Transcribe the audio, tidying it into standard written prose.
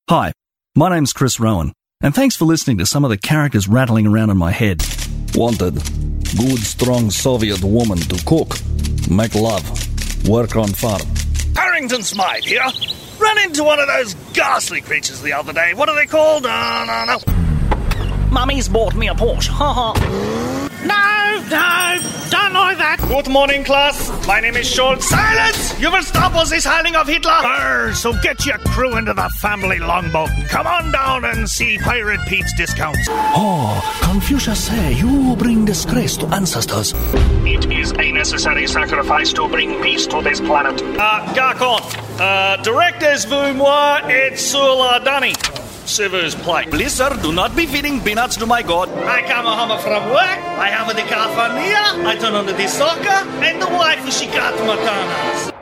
Hi, my name's Chris Rowan, and thanks for listening to some of the characters rattling around in my head. Wanted. Good, strong Soviet woman to cook, make love, work on farm. Harrington Smythe here. Ran into one of those ghastly creatures the other day. What are they called? No. Mummy's bought me a Porsche. Ha ha. No, don't like that. Good morning, class. My name is Schultz. Silence! You will stop us this howling of Hitler. Arr, so get your crew into the family longboat and come on down and see Pirate Pete's discounts. Oh, Confucius say you bring disgrace to ancestors. It is a necessary sacrifice to bring peace to this planet. Garcon, directez-vous moi et sur la Danny. Sivu's plate. Blizzard, do not be feeding peanuts to my god. I come home from work, I have the cafania, I turn on the soccer, and the wife she got matanas.